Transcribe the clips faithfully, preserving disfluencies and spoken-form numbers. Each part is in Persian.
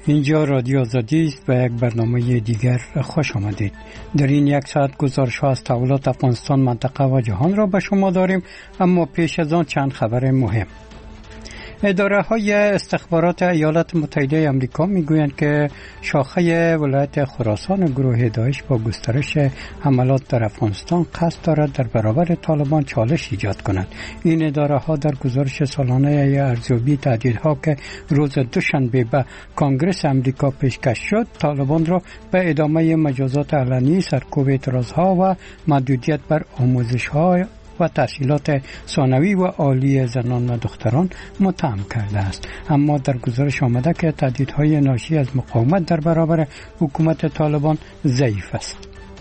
اینجا رادیو آزادی است و یک برنامه دیگر خوش آمدید. در این یک ساعت گزارش‌ها از تحولات افغانستان، منطقه و جهان را به شما داریم، اما پیش از آن چند خبر مهم. اداره های استخبارات ایالات متحده آمریکا میگویند که شاخه ولایت خراسان گروه داعش با گسترش حملات در افغانستان قصد دارد در برابر طالبان چالش ایجاد کند. این اداره ها در گزارش سالانه ارزیابی تهدیدها که روز دوشنبه به کنگره آمریکا پیشکش شد، طالبان را به ادامه مجازات علنی، سرکوب اعتراضها و محدودیت بر آموزش‌ها و تحصیلات ثانوی و عالی زنان و دختران متهم کرده است. اما در گزارش آمده که تهدیدهای ناشی از مقاومت در برابر حکومت طالبان ضعیف است.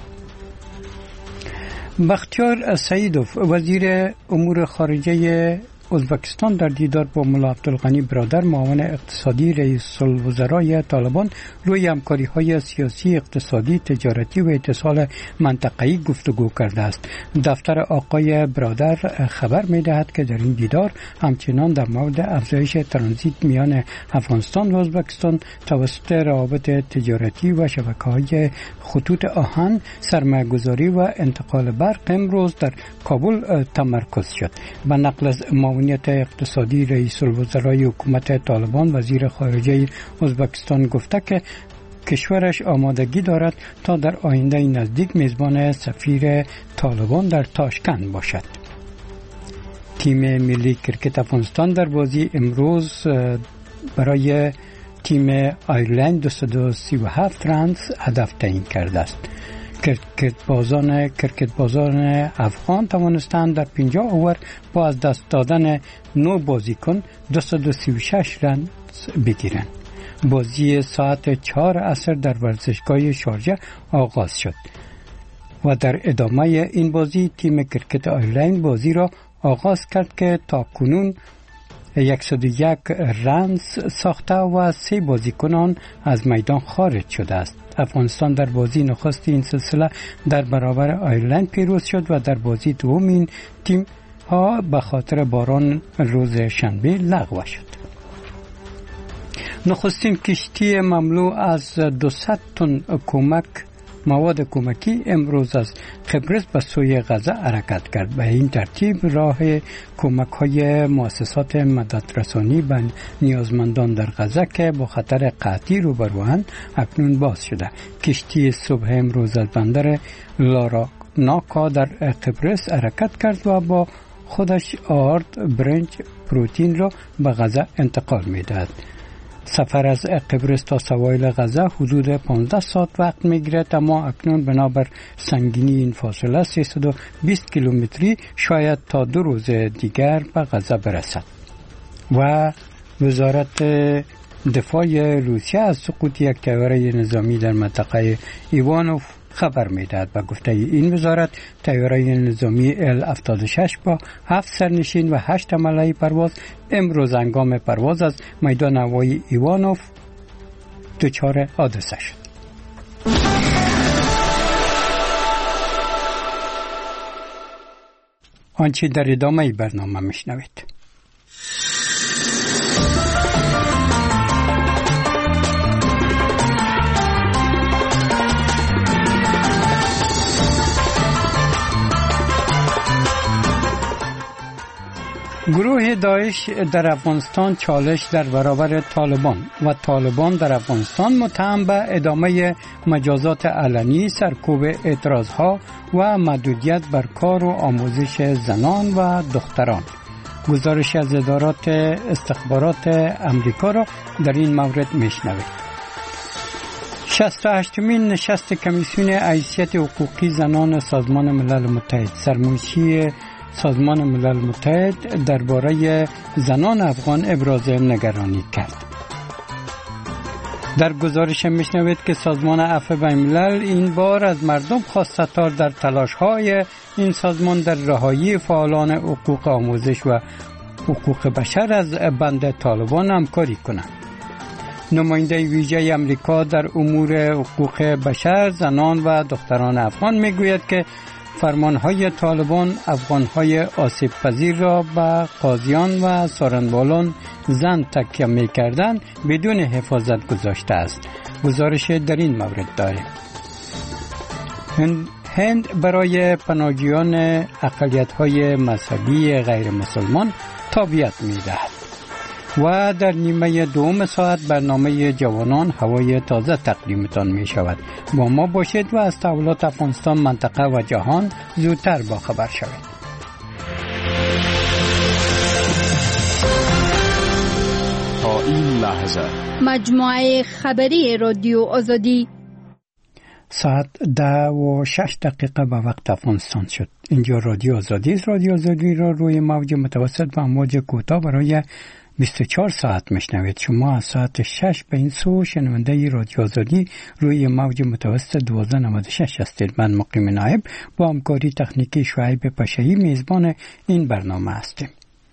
بختیار سعیدوف، وزیر امور خارجه ازبکستان، در دیدار با ملا عبدالغنی برادر، معاون اقتصادی رئیس الوزرای طالبان، روی همکاری‌های سیاسی، اقتصادی، تجارتی و اتصال منطقه‌ای گفتگو کرده است. دفتر آقای برادر خبر می‌دهد که در این دیدار همچنان در مورد افزایش ترانزیت میان افغانستان و ازبکستان توسط روابط تجارتی و شبکه‌های خطوط آهن، سرمایه‌گذاری و انتقال برق امروز در کابل تمرکز شد. به نقل از معاونیت اقتصادی رئیس الوزرای حکومت طالبان، وزیر خارجه ازبکستان گفته که کشورش آمادگی دارد تا در آینده نزدیک میزبان سفیر طالبان در تاشکند باشد. تیم ملی کرکت افغانستان در بازی امروز برای تیم آیرلند دویست و سی و هفت رنز هدف تعیین کرده است. کرکت بازان کرکت بازان افغان توانستند در پنجاه اوور با از دست دادن نه بازیکن دویست و سی و شش رنز بگیرند. بازی ساعت چهار عصر در ورزشگاه شارجه آغاز شد و در ادامه این بازی تیم کرکت آیرلند بازی را آغاز کرد که تا کنون صد و یک رنز ساخته و سه بازیکنان از میدان خارج شده است. افغانستان در بازی نخست این سلسله در برابر آیرلند پیروز شد و در بازی دوم این تیم ها به خاطر باران روز شنبه لغو شد. نخستین کشتی مملو از دویست تن کمک مواد کمکی امروز از قبرس به سوی غزه حرکت کرد. به این ترتیب راه کمک های مؤسسات مددرسانی به نیازمندان در غزه که با خطر قحطی روبروند اکنون باز شده. کشتی صبح امروز از بندر لارناکا در قبرس حرکت کرد و با خودش آرد، برنج، پروتئین را به غزه انتقال می‌دهد. سفر از قبرس تا سواحل غزه حدود پانزده ساعت وقت میگیرد، اما اکنون بنابر سنگینی این فاصله سیصد و بیست کیلومتری شاید تا دو روز دیگر به غزه برسد. و وزارت دفاع روسیه از سقوط یک طیاره نظامی در منطقه ایوانوف خبر میدهد. به گفته این وزارت، طیاره نظامی ال هفتاد و شش با هفت سرنشین و هشت عمله پرواز امروز هنگام پرواز از میدان هوایی ایوانوف دچار حادثه شد. آنچه در ادامه برنامه میشنوید. گروه داعش در افغانستان چالش در برابر طالبان و طالبان در افغانستان متهم به ادامه مجازات علنی، سرکوب اعتراضها و محدودیت بر کار و آموزش زنان و دختران. گزارش از ادارات استخبارات امریکا را در این مورد میشنوید. شصت و هشتمین نشست کمیسیون حیثیت حقوقی زنان سازمان ملل متحد، سرمنشی سازمان ملل متحد، درباره زنان افغان ابراز نگرانی کرد. در گزارش میشنوید که سازمان عفو بین‌الملل این بار از مردم خواست تا در تلاش‌های این سازمان در رهایی فعالان حقوق آموزش و حقوق بشر از بند طالبان همکاری کنند. نماینده ویژه امریکا در امور حقوق بشر، زنان و دختران افغان میگوید که فرمانهای طالبان افغانهای آسیب پذیر را به قاضیان و سارنوالان زن تکیه می کردن بدون حفاظت گذاشته است. گزارش در این مورد داریم. هند برای پناهجویان اقلیت‌های مذهبی غیر مسلمان تابعیت می‌دهد. و در نیمه دوم ساعت برنامه جوانان هوای تازه تقدیمتان می شود. با ما باشید و از تحولات افغانستان، منطقه و جهان زودتر با خبر شوید. تا این لحظه مجموعه خبری رادیو آزادی ساعت ده و شش دقیقه به وقت افغانستان شد. اینجا رادیو آزادی است. رادیو آزادی را روی موج متوسط و موج کوتاه برای بیست و چهار ساعت میشنوید. شما از ساعت شش به این سو شنونده رادیو آزادی روی موج متوسط دوازده نود و شش هستید. من مقیم نایب با همکاری تکنیکی شعیب پشهی میزبان این برنامه هستیم.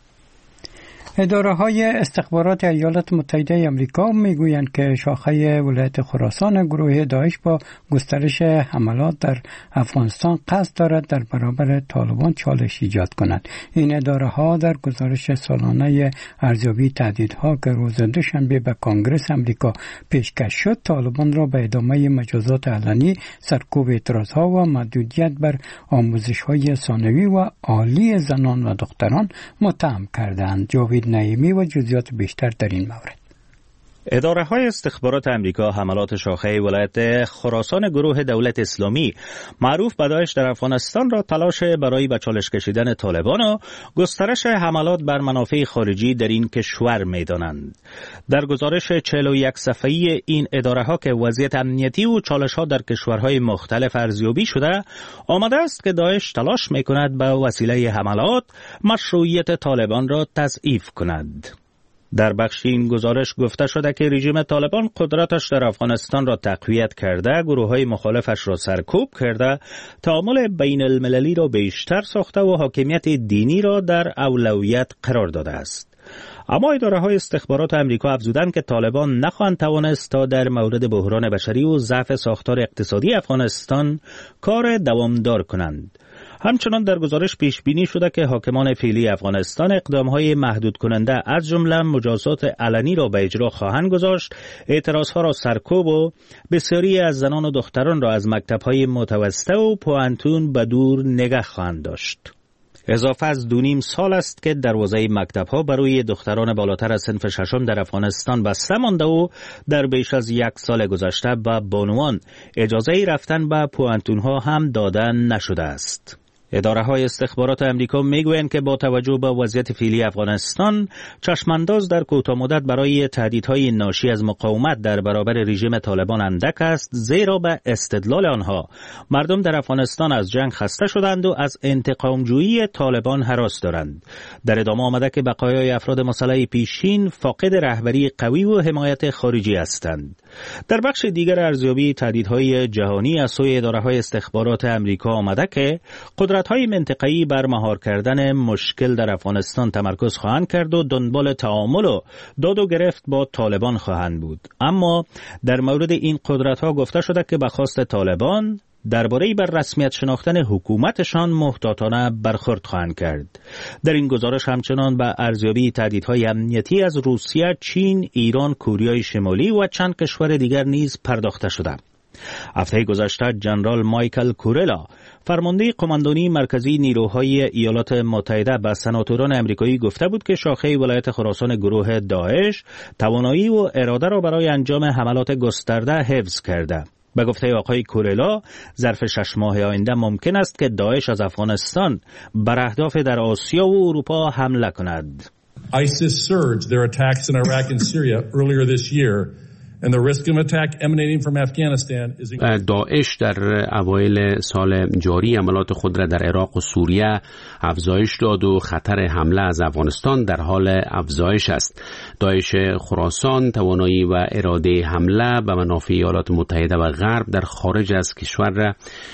اداره های استخبارات ایالات متحده آمریکا میگویند که شاخه ولایت خراسان گروه داعش با گسترش حملات در افغانستان قصد دارد در برابر طالبان چالش ایجاد کند. این اداره ها در گزارش سالانه ارزیابی تهدیدها که روز دوشنبه به کنگره آمریکا پیشکش شد، طالبان را به ادامه مجازات علنی، سرکوب اعتراض ها و محدودیت بر آموزش های ثانوی و عالی زنان و دختران متهم کردند. جاوید نعیمی و جزئیات بیشتر در این مورد. اداره های استخبارات امریکا حملات شاخه ولایت خراسان گروه دولت اسلامی معروف به داعش در افغانستان را تلاش برای به چالش کشیدن طالبان و گسترش حملات بر منافع خارجی در این کشور می‌دانند. در گزارش چهل و یک صفحه‌ای این اداره ها که وضعیت امنیتی و چالش ها در کشورهای مختلف ارزیابی شده، آمده است که داعش تلاش می‌کند به وسیله حملات مشروعیت طالبان را تضعیف کند. در بخش این گزارش گفته شده که رژیم طالبان قدرتش در افغانستان را تقویت کرده، گروه‌های مخالفش را سرکوب کرده، تعامل بین المللی را بیشتر ساخته و حاکمیت دینی را در اولویت قرار داده است. اما اداره‌های استخبارات آمریکا افزودند که طالبان نخواهند توانست تا در مورد بحران بشری و ضعف ساختار اقتصادی افغانستان کار دوامدار کنند. همچنان در گزارش پیش بینی شده که حاکمان فعلی افغانستان اقدام‌های محدود کننده از جمله مجازات علنی را به اجرا خواهند گذاشت، اعتراضها را سرکوب و بسیاری از زنان و دختران را از مکتب‌های متوسطه و پوانتون به دور نگه خواهند داشت. اضافه از دو نیم سال است که دروازه مکتب‌ها برای دختران بالاتر از صنف ششم در افغانستان بسته مانده و در بیش از یک سال گذشته به بانوان اجازه رفتن به پوانتون‌ها هم داده نشده است. اداره‌های استخبارات آمریکا میگویند که با توجه به وضعیت فعلی افغانستان، چشمانداز در کوتاه مدت برای تهدیدهای ناشی از مقاومت در برابر رژیم طالبان اندک است، زیرا به استدلال آنها مردم در افغانستان از جنگ خسته شدند و از انتقامجویی طالبان هراس دارند. در ادامه آمده که بقایای افراد مسلح پیشین فاقد رهبری قوی و حمایت خارجی هستند. در بخش دیگر ارزیابی تهدیدهای جهانی از سوی اداره‌های استخبارات آمریکا آمده که قدرت‌های منطقه‌ای بر مهار کردن مشکل در افغانستان تمرکز خواهند کرد و دنبال تعامل و داد و گرفت با طالبان خواهند بود. اما در مورد این قدرت‌ها گفته شده که به خواست طالبان درباره بر رسمیت شناختن حکومتشان محتاطانه برخورد خواهند کرد. در این گزارش همچنان به ارزیابی تهدیدهای امنیتی از روسیه، چین، ایران، کوریای شمالی و چند کشور دیگر نیز پرداخته شده. هفته گذشته جنرال مایکل کورلا، فرمانده قماندانی مرکزی نیروهای ایالات متحده، به سناتوران امریکایی گفته بود که شاخه ولایت خراسان گروه داعش توانایی و اراده را برای انجام حملات گسترده حفظ کرده. به گفته آقای کورلا، ظرف شش ماه آینده ممکن است که داعش از افغانستان بر اهداف در آسیا و اروپا حمله کند. ISIS surged their attacks in Iraq and Syria earlier this year. And the risk of attack emanating from Afghanistan is داعش در اوایل سال جاری عملات خود را در عراق و سوریه افزایش داد و خطر حمله از افغانستان در حال افزایش است. داعش خراسان توانایی و اراده حمله به منافع ایالات متحده و غرب در خارج از کشور را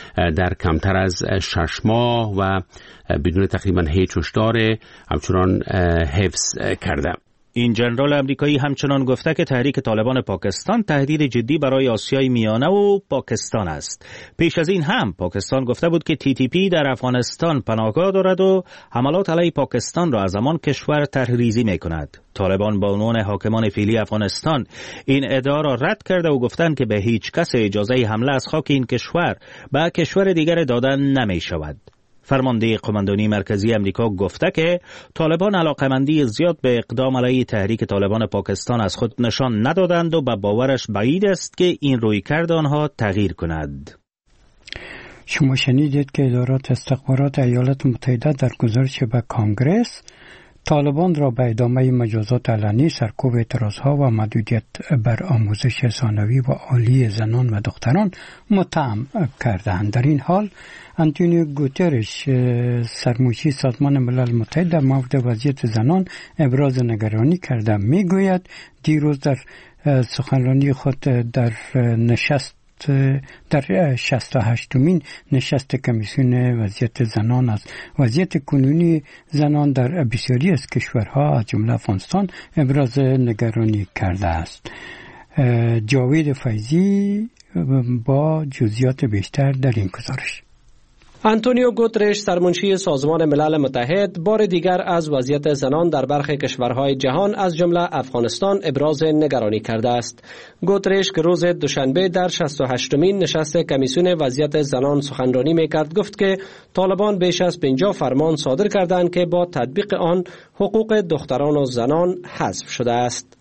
در کمتر از شش ماه و بدون تقریبا هیچ هشدار همچنان حفظ کرده. این ژنرال امریکایی همچنان گفته که تحریک طالبان پاکستان تهدید جدی برای آسیای میانه و پاکستان است. پیش از این هم پاکستان گفته بود که تی تی پی در افغانستان پناهگاه دارد و حملات علیه پاکستان را از آن کشور طرح‌ریزی می‌کند. طالبان با عنوان حاکمان فعلی افغانستان این ادعا را رد کرده و گفتند که به هیچ کس اجازه حمله از خاک این کشور به کشور دیگر دادن نمی‌شود. فرمانده قماندانی مرکزی امریکا گفته که طالبان علاقمندی زیاد به اقدام علیه تحریک طالبان پاکستان از خود نشان ندادند و به باورش بعید است که این رویکرد آنها تغییر کند. شما شنیدید که ادارات استخبارات ایالات متحده در گزارش به کانگرس طالبان را به ادامه مجازات علنی، سرکوب اعتراضها و محدودیت بر آموزش ثانوی و عالی زنان و دختران متهم کردند. در این حال آنتونیو گوترش سرمنشی سازمان ملل متحد در مورد وضعیت زنان ابراز نگرانی کرده. میگوید دیروز در سخنرانی خود در نشست در شصت و هشتمین نشست کمیسیون وضعیت زنان از وضعیت کنونی زنان در بسیاری از کشورها از جمله افغانستان ابراز نگرانی کرده است. جاوید فیضی با جزئیات بیشتر در این گزارش. آنتونیو گوترش سرمنشی سازمان ملل متحد بار دیگر از وضعیت زنان در برخی کشورهای جهان از جمله افغانستان ابراز نگرانی کرده است. گوترش که روز دوشنبه در شصت و هشتمین نشست کمیسیون وضعیت زنان سخنرانی می‌کرد گفت که طالبان بیش از پنجاه فرمان صادر کردند که با تطبیق آن حقوق دختران و زنان حذف شده است.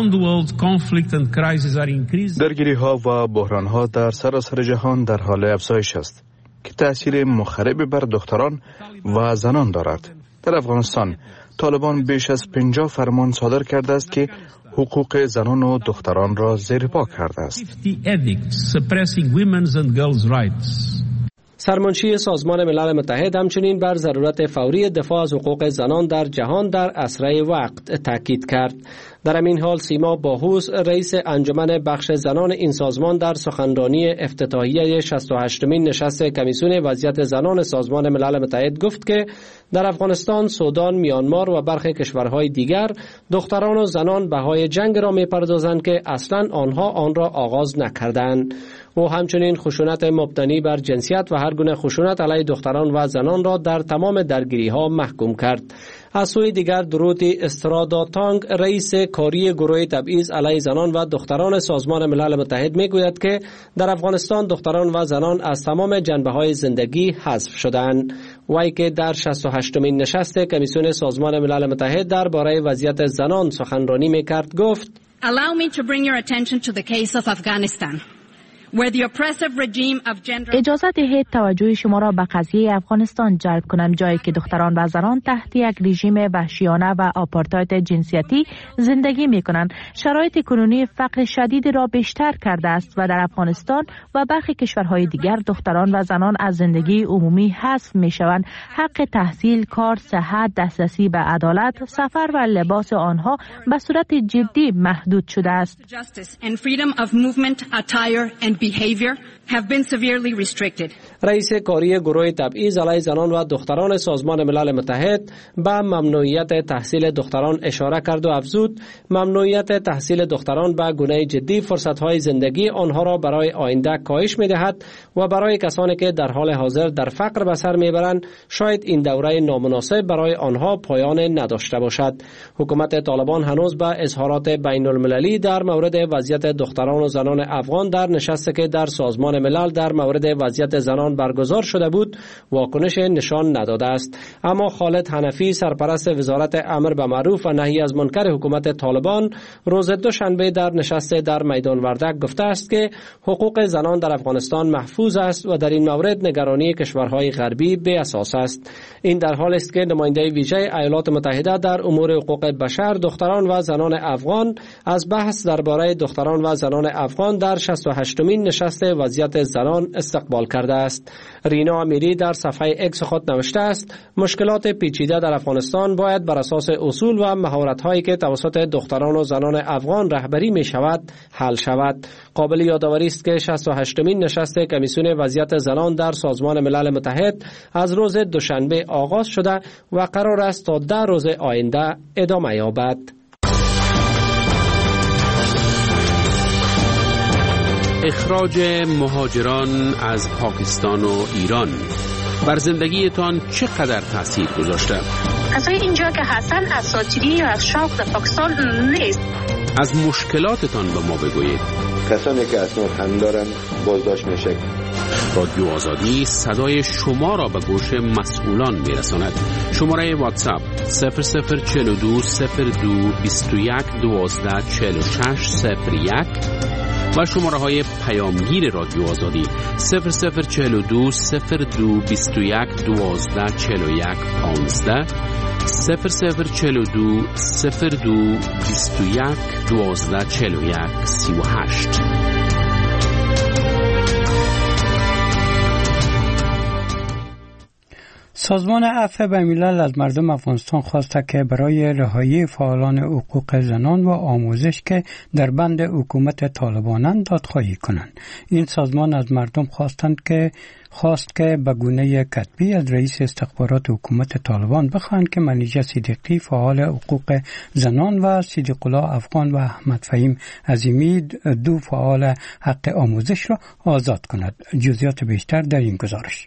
درگیری‌ها و بحران‌ها در سراسر جهان در حال افزایش است که تأثیر مخرب بر دختران و زنان دارد. در افغانستان طالبان بیش از پنجاه فرمان صادر کرده است که حقوق زنان و دختران را زیرپا کرده است. سرمنشی سازمان ملل متحد همچنین بر ضرورت فوری دفاع از حقوق زنان در جهان در اسرع وقت تاکید کرد. در همین حال سیما باهوس رئیس انجمن بخش زنان این سازمان در سخنرانی افتتاحیه شصت و هشتمین نشست کمیسیون وضعیت زنان سازمان ملل متحد گفت که در افغانستان، سودان، میانمار و برخی کشورهای دیگر دختران و زنان بهای جنگ را می‌پردازند که اصلاً آنها آن را آغاز نکردند. او همچنین خشونت مبتنی بر جنسیت و هر گونه خشونت علیه دختران و زنان را در تمام درگیری‌ها محکوم کرد. از سوی دیگر دروتی استرادا تانگ رئیس کاری گروه تبعیض علیه زنان و دختران سازمان ملل متحد میگوید که در افغانستان دختران و زنان از تمام جنبه‌های زندگی حذف شدند. وی که در شصت و هشتمین نشست کمیسیون سازمان ملل متحد درباره وضعیت زنان سخنرانی میکرد گفت: Allow me to bring your attention to the case of Afghanistan. اجازه دهید توجه شما را به قضیه افغانستان جلب کنم، جایی که دختران و زنان تحت یک رژیم وحشیانه و آپارتاید جنسیتی زندگی می کنند. شرایط کنونی فقر شدید را بیشتر کرده است و در افغانستان و برخی کشورهای دیگر دختران و زنان از زندگی عمومی حذف می شوند. حق تحصیل، کار، صحت، دسترسی به عدالت، سفر و لباس آنها به صورت جدی محدود شده است. behavior have been severely restricted. رئیس کاری گروه تبعیض علیه زنان و دختران سازمان ملل متحد به ممنوعیت تحصیل دختران اشاره کرد و افزود ممنوعیت تحصیل دختران به گونه جدی فرصت‌های زندگی آنها را برای آینده کاهش می‌دهد و برای کسانی که در حال حاضر در فقر به سر می‌برند شاید این دوره نامناسب برای آنها پایان نداشته باشد. حکومت طالبان هنوز به اظهارات بین‌المللی در مورد وضعیت دختران و زنان افغان در نشستی که در سازمان ملل در مورد وضعیت زنان برگزار شده بود واکنش نشان نداده است. اما خالد حنفی سرپرست وزارت امر به معروف و نهی از منکر حکومت طالبان روز دوشنبه در نشست در میدان وردک گفته است که حقوق زنان در افغانستان محفوظ است و در این مورد نگرانی کشورهای غربی بی اساس است. این در حالی است که نماینده ویژه ایالات متحده در امور حقوق بشر دختران و زنان افغان از بحث درباره دختران و زنان افغان در شصت و هشتمین نشست وضعیت زنان استقبال کرده است. رینا امیری در صفحه اکس خود نوشته است مشکلات پیچیده در افغانستان باید بر اساس اصول و مهارت‌هایی که توسط دختران و زنان افغان رهبری می شود حل شود. قابل یادآوری است که شصت و هشتمین نشست کمیسیون وضعیت زنان در سازمان ملل متحد از روز دوشنبه آغاز شده و قرار است تا ده روز آینده ادامه یابد. اخراج مهاجران از پاکستان و ایران بر زندگیتان چقدر تأثیر گذاشته؟ کسای اینجا که هستن اساطیری یا از شوق در پاکستان نیست. از مشکلاتتان به ما بگویید. کسانی که اسناد هم دارن بازداشت میشه. رادیو آزادی صدای شما را به گوش مسئولان میرساند. شماره واتساپ صفر صفر چهل و دو صفر دو بیست و یک دوازده چهل و شش صفر یک و شماره های پیامگیر رادیو آزادی صفر صفر چهل و دو صفر دو بیست و یک دوازده چهل و یک پانزده صفر صفر چهل و دو صفر دو بیست و یک دوازده چهل و یک سی و هشت. سازمان عفو بین‌الملل از مردم افغانستان خواسته که برای رهایی فعالان حقوق زنان و آموزش که در بند حکومت طالبانند دادخواهی کنند. این سازمان از مردم خواستند که خواست که به گونه کتبی از رئیس استخبارات حکومت طالبان بخواهند که منیژه صدیقی فعال حقوق زنان و صدیق الله افغان و احمد فهیم عظیمی دو فعال حق آموزش را آزاد کند. جزئیات بیشتر در این گزارش.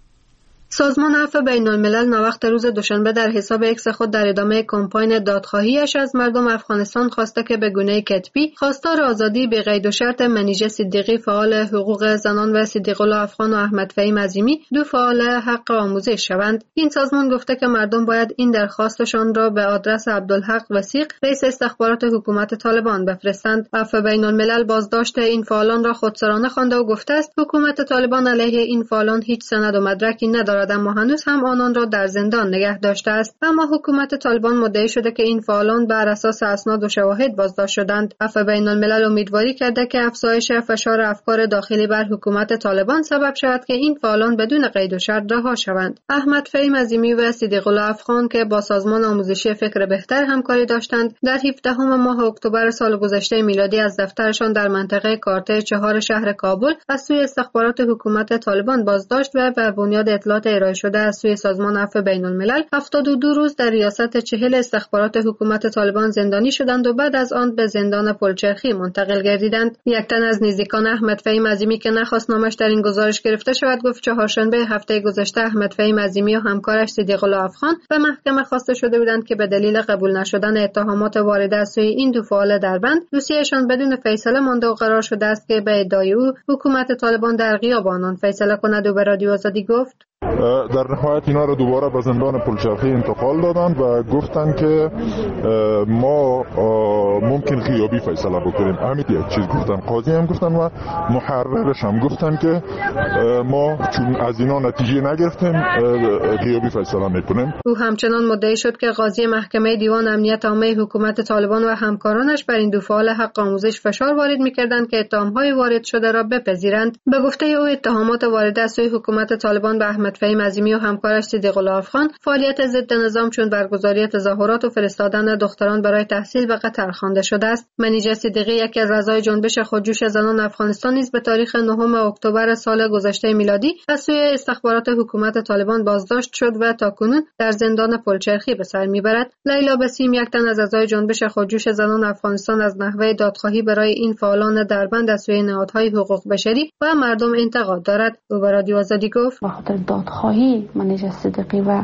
سازمان عفو بین الملل ناوقت روز دوشنبه در حساب ایکس خود در ادامه کمپاین دادخواهیش از مردم افغانستان خواسته که به گونه کتبی خواستار آزادی به قید و شرط منیژه صدیقی فعال حقوق زنان و صدیق الله افغان و احمد فهیم عظیمی دو فعال حق آموزش شوند. این سازمان گفته که مردم باید این درخواستشان را به آدرس عبدالحق وثیق رئیس استخبارات حکومت طالبان بفرستند. عفو بین الملل بازداشت این فعالان را خودسرانه خوانده و گفته است حکومت طالبان علیه این فعالان هیچ سند و مدرکی ندارد اما هنوز هم آنان را در زندان نگه داشته است. اما حکومت طالبان مدعی شده که این فعالان بر اساس اسناد و شواهد بازداشت شدند. عفو بین الملل امیدواری کرده که افزایش فشار افکار داخلی بر حکومت طالبان سبب شود که این فعالان بدون قید و شرط رها شوند. احمد فهیم عظیمی و صدیق الله افغان که با سازمان آموزشی فکر بهتر همکاری داشتند در هفدهم ماه اکتبر سال گذشته میلادی از دفترشان در منطقه کارته چهار شهر کابل از سوی استخبارات حکومت طالبان بازداشت و بر بنیاد اطلاعات ارائه شده از سوی سازمان عفو بین الملل هفتاد و دو روز در ریاست چهل استخبارات حکومت طالبان زندانی شدند و بعد از آن به زندان پلچرخی منتقل گردیدند. یک تن از نزدیکان احمد فهیم عظیمی که نخواست نامش در این گزارش گرفته شود گفت چهارشنبه هفته گذشته احمد فهیم عظیمی و همکارش صدیق الله افغان به محکمه خواسته شده بودند که به دلیل قبول نشدن اتهامات وارده از سوی این دو فعال دربند دوسیهشان بدون فیصله مانده و قرار شده است که به ادعای او حکومت طالبان در غیاب آنان فیصله کند و به رادیو آزادی گفت در نهایت اینا رو دوباره به زندان پلچرخی انتقال دادن و گفتن که ما ممکن غیابی فیصله بکنیم. همین یک چیز گفتن. قاضی هم گفتن و محررش هم گفتن که ما چون از اینا نتیجه نگرفتیم غیابی فیصله میکنیم. او همچنان مدعی شد که قاضی محکمه دیوان امنیت عامه حکومت طالبان و همکارانش بر این دو فعال حق آموزش فشار وارد میکردند که اتهامهای وارد شده را بپذیرند. به گفته او اتهامات وارده از سوی حکومت طالبان به احمد فهیم عظیمی و همکارش صدیق الله افغان فعالیت ضد نظام چون برگزاری تظاهرات و فرستادن دختران برای تحصیل به قطر خوانده شده است. منیژه صدیقی یکی از اعضای جنبش خودجوش زنان افغانستان نیز به تاریخ نهم اکتبر سال گذشته میلادی از سوی استخبارات حکومت طالبان بازداشت شد و تاکنون در زندان پلچرخی به سر میبرد. لیلا بسیم یک تن از اعضای جنبش خودجوش زنان افغانستان از نحوه دادخواهی برای این فعالان دربند از سوی نهادهای حقوق بشری و مردم انتقاد دارد. او به رادیو آزادی گفت دادخواهی منیژه صدیقی و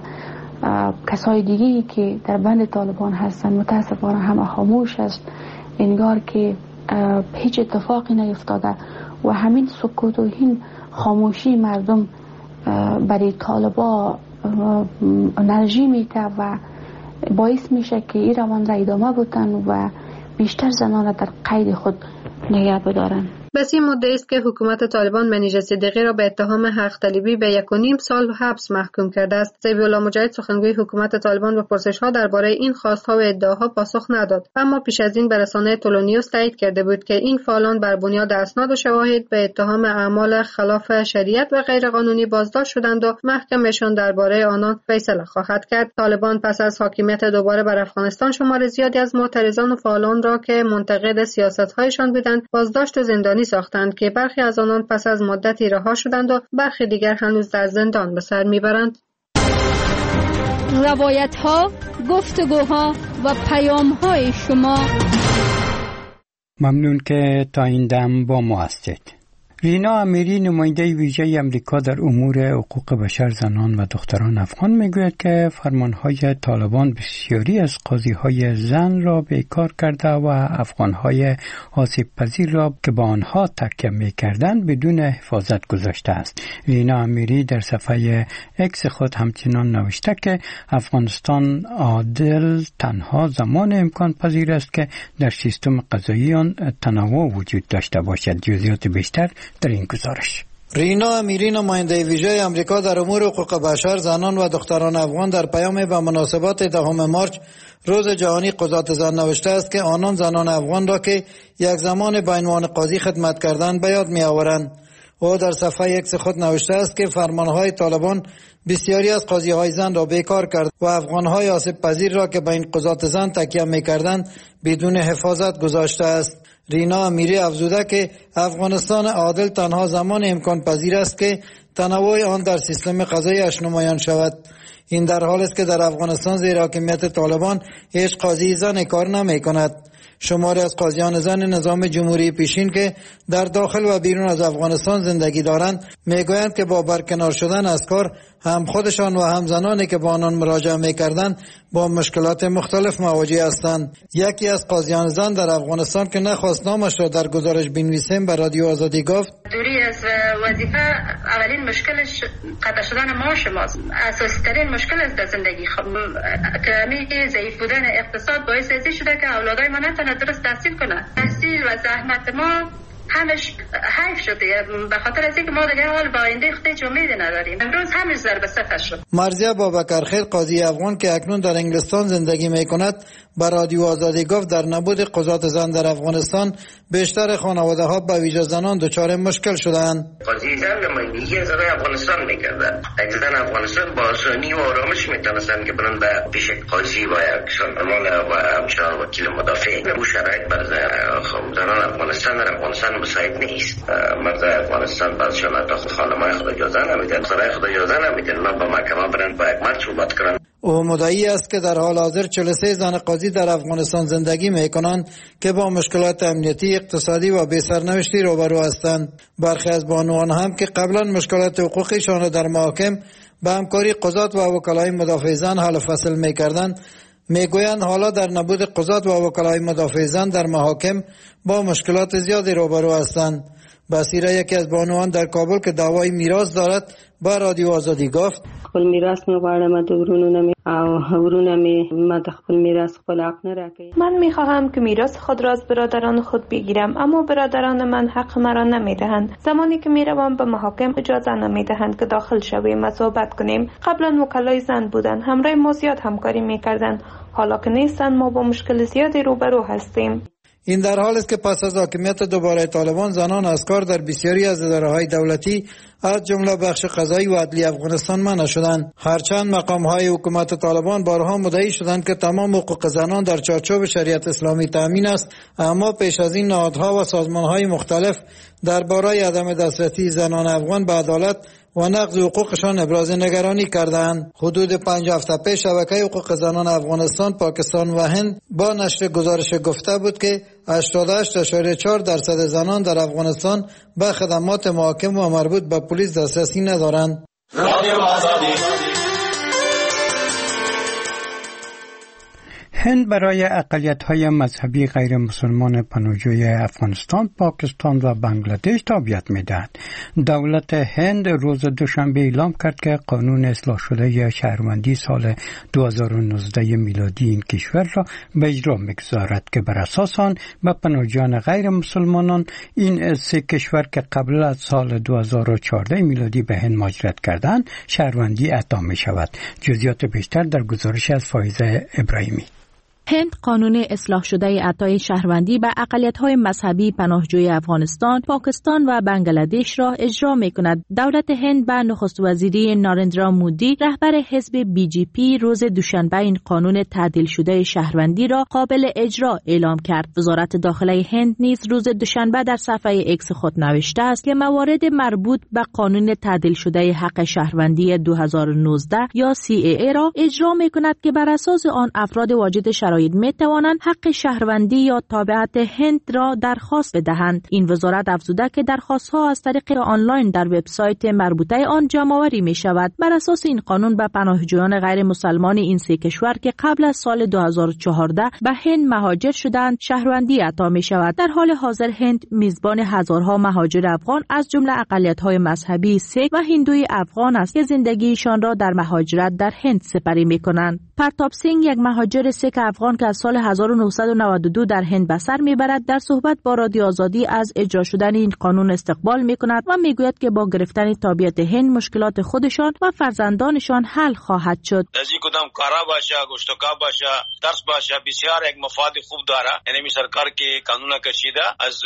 کسای دیگه‌ای که در بند طالبان هستند متاسفانه همه خاموش است. انگار که هیچ اتفاقی نیفتاده و همین سکوت و این خاموشی مردم برای طالبان انرژی میده و باعث میشه که این روند را ادامه بدن و بیشتر زنان را در قید خود نگه بدارن. بسیم مدعی است که حکومت طالبان منیژه صدیقی را به اتهام حق طلبی به یک و نیم سال حبس محکوم کرده است. ذبیح الله مجاهد سخنگوی حکومت طالبان به پرسش‌ها درباره این خواست‌ها و ادعاها پاسخ نداد، اما پیش از این به رسانه تولونیوس تایید کرده بود که این فعالان بر بنیاد اسناد و شواهد به اتهام اعمال خلاف شریعت و غیرقانونی بازداشت شدند و محکمه‌شان درباره آنان فیصله خواهد کرد. طالبان پس از حاکمیت دوباره بر افغانستان شمار زیادی از معترضان و فعالان را که منتقد سیاست‌هایشان بودند بازداشت و زندانی ساختند که برخی از آنان پس از مدتی رها شدند و برخی دیگر هنوز در زندان به سر میبرند. روایت‌ها، گفتگوها و پیام‌های شما ممنون که تا این دم با ما هستید. رینا امیری نماینده ویژه امریکا در امور حقوق بشر زنان و دختران افغان میگوید که فرمانهای طالبان بسیاری از قاضیهای زن را بیکار کرده و افغانهای آسیب پذیر را که با آنها تکیه میکردند بدون حفاظت گذاشته است. رینا امیری در صفحه اکس خود همچنان نوشته که افغانستان عادل تنها زمان امکان پذیر است که در سیستم قضایی آن تنوع وجود داشته باشد. جزئیات بیشتر در این گزارش. رینا امیری نماینده ویژه امریکا در امور حقوق بشر زنان و دختران افغان در پیام به مناسبات دهم مارچ روز جهانی قضات زن نوشته است که آنان زنان افغان را که یک زمان به عنوان قاضی خدمت کردند به یاد می آورند. او در صفحه اکس خود نوشته است که فرمانهای طالبان بسیاری از قاضیهای زن را بیکار کرد و افغانهای آسیب پذیر را که به این قضات زن تکیه می کردند بدون حفاظت گذاشته است. رینا امیری افزوده که افغانستان عادل تنها زمان امکان پذیر است که تنوع آن در سیستم قضایی‌اش نمایان شود. این در حالی است که در افغانستان زیر حاکمیت طالبان هیچ قاضی زن کار نمی کند. شماری از قاضیان زن نظام جمهوری پیشین که در داخل و بیرون از افغانستان زندگی دارند میگویند که با برکنار شدن از کار هم خودشان و هم زنانی که با آنان مراجعه میکردند با مشکلات مختلف مواجه هستند. یکی از قاضیان زن در افغانستان که نخواست نامش را در گزارش بنویسیم به رادیو آزادی گفت دوری از وظیفه اولین مشکلش قطع شدن معاش ماست. اساسی ترین مشکل است در زندگی که ضعیف بودن اقتصاد باعث ازی شده که اولادای ما نتونه درست تحصیل کنه. تحصیل و زحمت ما همش حیف شده به خاطر از اینکه ما دیگه حال با آینده خود هیچ امیدی نداریم. امروز همش ضرب صفر شد. مرضیه بابکرخیل قاضی افغان که اکنون در انگلستان زندگی میکند به رادیو آزادی گفت در نبود قضات زن در افغانستان بیشتر خانواده ها به ویژه زنان دچار مشکل شدند. قاضی زن نمایندگی از افغانستان میکردن. اجازه افغانستان با آسانی و آرامش میتونستن که برن به پیش قاضی و یک سازمان و همچنان وکیل مدافع. او شرایط بر زنان افغانستان در افغانستان مساعد نیست. مرد افغانستان بعضشان حتی خود خانمای خود اجازه نمیدن، سرای خود اجازه نمیدن ما با محکمه برن با یک مرد صحبت کنن. او مدعی است که در حال حاضر چهل و سه زن قاضی در افغانستان زندگی میکنند که با مشکلات امنیتی، اقتصادی و بی سرنوشتی روبرو هستند. برخی از بانوان هم که قبلا مشکلات حقوقیشان را در محاکم به همکاری قضات و وکلای مدافع زن حل و فصل میکردند میگویند حالا در نبود قضات و وکلای مدافع زن در محاکم با مشکلات زیادی روبرو هستند. بصیره یکی از بانوان در کابل که دعوای میراث دارد با رادیو آزادی گفت خپل میراث می‌غواړم د ورونو نه او ورونه می ما د خپل میراث خپل حق نه راکړي. من می‌خواهم که میراث خود را از برادران خود بگیرم اما برادران من حق مرا نمی‌دهند. زمانی که میروم به محاکم اجازه نمی‌دهند که داخل شویم و صحبت کنیم. قبلا وکلای زن بودند، همراه ما زیاد همکاری می‌کردند. حالا که نیستند ما با مشکل زیادی روبرو هستیم. این در حالی است که پس از حاکمیت دوباره طالبان زنان از کار در بسیاری از اداره‌های دولتی از جمله بخش قضایی و عدلی افغانستان منع شدند. هرچند مقام‌های حکومت طالبان بارها مدعی شدند که تمام حقوق زنان در چارچوب شریعت اسلامی تامین است، اما پیش از این نهادها و سازمان‌های مختلف درباره عدم دسترسی زنان افغان به عدالت و نقض حقوقشان ابراز نگرانی کردند. حدود پنج هفته پیش شبکه حقوق زنان افغانستان، پاکستان و هند با نشر گزارش گفته بود که هشتاد و هشت اشاریه چهار درصد زنان در افغانستان به خدمات محاکم و مربوط به پلیس دسترسی ندارند. هند برای اقلیت‌های مذهبی غیر مسلمان پناهجوی افغانستان، پاکستان و بنگلادش تابعیت می‌دهد. دولت هند روز دوشنبه اعلام کرد که قانون اصلاح شده شهروندی سال دو هزار و نوزده میلادی این کشور را به اجرا می‌گذارد که بر اساس آن به پناهجویان غیر مسلمانان این سه کشور که قبل از سال دو هزار و چهارده میلادی به هند مهاجرت کردند شهروندی عطا می‌شود. جزئیات بیشتر در گزارش از فایزه ابراهیمی. هند قانون اصلاح شده اعطای شهروندی به اقلیت‌های مذهبی پناهجوی افغانستان، پاکستان و بنگلادش را اجرا می‌کند. دولت هند به نخست وزیری نارندرا مودی، رهبر حزب بی جی پی، روز دوشنبه این قانون تعدیل شده شهروندی را قابل اجرا اعلام کرد. وزارت داخله هند نیز روز دوشنبه در صفحه اکس خود نوشته است که موارد مربوط به قانون تعدیل شده حق شهروندی دو هزار و نوزده یا سی ای ای را اجرا می‌کند که بر اساس آن افراد واجد شهروندی شرایط می توانند حق شهروندی یا تابعیت هند را درخواست بدهند. این وزارت افزوده که درخواست‌ها از طریق آنلاین در وبسایت مربوطه آن جمع‌آوری می شود. بر اساس این قانون به پناهجویان غیر مسلمان این سه کشور که قبل از سال دو هزار و چهارده به هند مهاجر شدند شهروندی عطا می شود. در حال حاضر هند میزبان هزارها مهاجر افغان از جمله اقلیت‌های مذهبی سیک و هندوی افغان است که زندگیشان را در مهاجرت در هند سپری می کنند. پرتاب سینگ یک مهاجر سیک افغان که از سال هزار و نهصد و نود و دو در هند به سر میبرد در صحبت با رادیو آزادی از اجرا شدن این قانون استقبال میکند و میگوید که با گرفتن تابعیت هند مشکلات خودشان و فرزندانشان حل خواهد شد. از این کدام کارا باشه، گشتکا باشه، درس باشه، بسیار یک مفاد خوب داره. یعنی سرکار که قانون کشیده از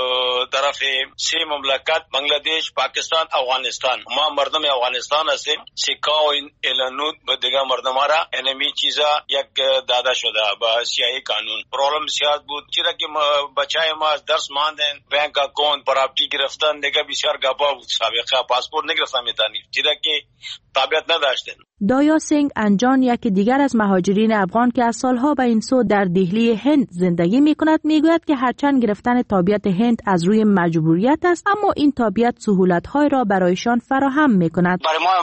طرف سه مملکت بنگلادش، پاکستان، افغانستان. ما مردم افغانستان هستیم. سکا و این اعلانود به دیگه مردم را یعنی چیزا یک داده شده با سیاسی قانون. پرابلم سیاست بود. چرا که بچهای ما از درس ماندن، بانک اکانت پراپرتی گرفتن، دیگه بسیار گپا بود. سابقه پاسپورت نگرفتن میتونی. چرا که تابعیت نداشتن. دایا سینگ انجان یکی دیگر از مهاجرین افغان که از سالها به این سو در دهلی هند زندگی میکند میگوید که هرچند گرفتن تابعیت هند از روی مجبوریت است اما این تابعیت سهولت‌های را برایشان فراهم میکند. برای ما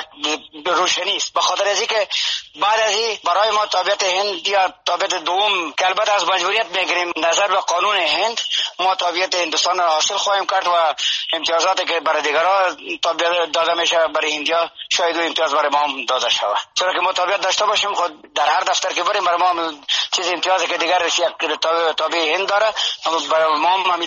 یک روشنی است به خاطر از اینکه بعد از این برای ما تابعیت هند یا تابعیت دوم که البته از مجبوریت میگیریم نظر به قانون هند ما تابعیت هندوستان را حاصل خواهیم کرد و امتیازاتی که برای دیگران تابعیت داده میشه برای هندیا شاید و امتیاز برای ما هم داده شود. چرا که ما تابعیت داشته باشیم خود در هر دفتر که بریم برای ما چیز امتیازی که دیگر یک تابع هند داره برای ما هم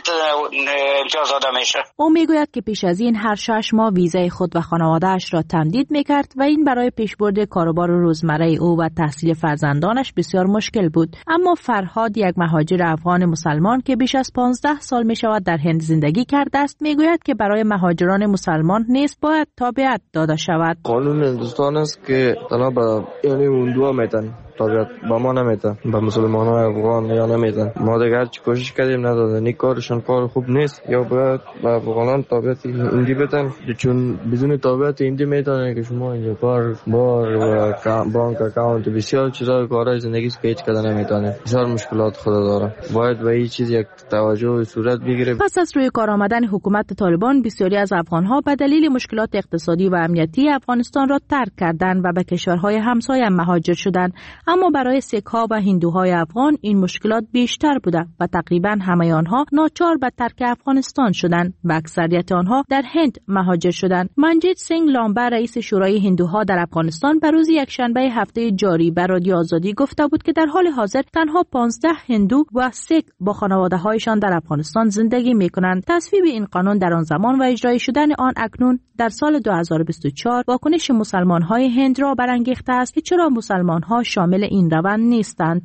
امتیاز داده میشه. او میگوید که پیش از این هر شش ماه ویزای خود و خانواده‌اش را تمدید میکرد و این برای پیشبرد کاروبار روزمره او و تحصیل فرزندانش بسیار مشکل بود. اما فرهاد یک مهاجر افغان مسلمان که بیش از پانزده سال می شود در هند زندگی کرده است میگوید که برای مهاجران مسلمان نیز باید تابعیت داده شود. قانون هندوستان است که طلب یعنی اون دو میتن تابعیت با ما نمیتن با مسلمان های افغان یا نمیتن. ما دیگر چی کوشش کردیم ندادن. این کارشان کار خوب نیست. یا باید با افغانان تابعیت هندی بدن چون بدون تابعیت هندی میتونن که شما اینجا کار بار و بانک اکانت بسیار چیزا کارهای زندگی که هیچ کدام نمیتونه. بسیار مشکلات خود داره. باید به این چیز یک توجه صورت بگیره. پس از روی کار آمدن حکومت طالبان بسیاری از افغانها به دلیل مشکلات اقتصادی و امنیتی افغانستان را ترک کردند و به کشورهای همسایه مهاجر شدند. اما برای سیک‌ها و هندوهای افغان این مشکلات بیشتر بوده و تقریبا همه آنها ناچار به ترک افغانستان شدند و اکثریت آنها در هند مهاجر شدند. منجیت سینگ لامبر رئیس شورای هندوها در افغانستان به روز یکشنبه هفته جاری به رادیو آزادی گفته بود که در حال حاضر تنها پانزده هندو و سیک با خانواده‌هایشان در افغانستان زندگی می‌کنند. تصویب این قانون در آن زمان و اجرای شدن آن اکنون در سال دو هزار و بیست و چهار واکنش مسلمان‌های هند را برانگیخته است که چرا مسلمان‌ها شامل این روند نیستند.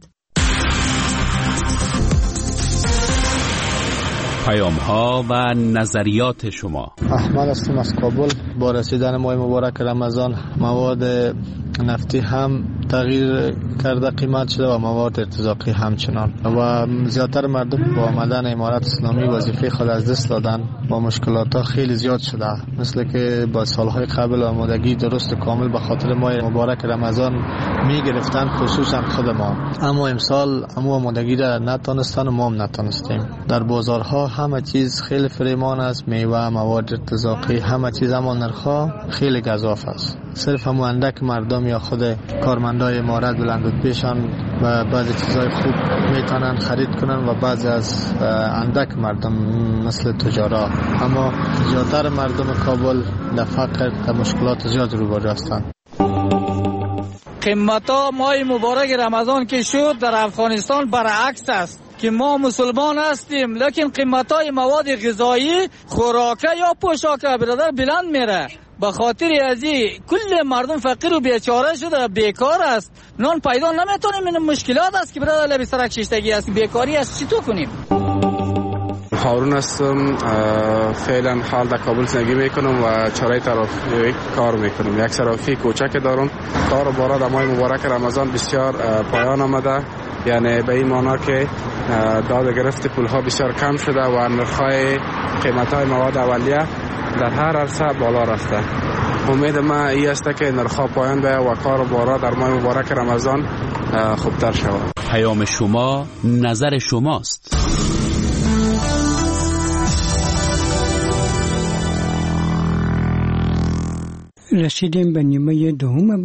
پیام‌ها و نظریات شما. احمد هستم از کابل. با رسیدن ماه مبارک رمضان مواد نفتی هم تغییر کرده قیمت شده و مواد ارتزاقی همچنان و زیادتر مردم با آمدن امارت اسلامی وظیفه خود از دست دادن با مشکلات ها خیلی زیاد شده مثل که با سالهای قبل آمادگی درست کامل به خاطر ماه مبارک رمضان می گرفتن خصوصا خود ما اما امسال همو آمادگی را نتانستن و ما هم نتانستیم. در بازارها همه چیز خیلی فریمان است، میوه، مواد ارتزاقی، همه چیز اما نرخ‌ها خیلی گزاف است. صرف همو اندک مردم یا خود کارمندای امارت بلند پیشان و بعضی چیزای خوب میتونن خرید کنن و بعضی از اندک مردم مثل تجارا اما زیادتر مردم کابل در فقر و مشکلات زیاد روبرو هستند. قیمتا ماه مبارک رمضان که شد در افغانستان برعکس است که ما مسلمان هستیم لیکن قیمتای مواد غذایی خوراکه یا پوشاکه برادر بلند میره به خاطر ازی کل مردم فقیر و بیچاره شده بیکار است نان پیدا نمیتونیم. این مشکلات است که برادر لبی سرک شیشتگی است بیکاری است چطور کنیم؟ هارون هستم فعلا حال در کابل زندگی میکنم و چاره ترافیک کار میکنم. یک صرافی کوچک دارم. کار و بارا در ماه مبارک رمضان بسیار پایان آمده یعنی به این معنا که داد گرفت پول ها بسیار کم شده و نرخ‌های قیمت های مواد اولیه در هر عرصه بالا رفته. امید ما این است که نرخ‌ها پایان بیاید و کار و بارا در ماه مبارک رمضان خوبتر شود. پیام شما نظر شماست. رسیدیم به نیمه دوم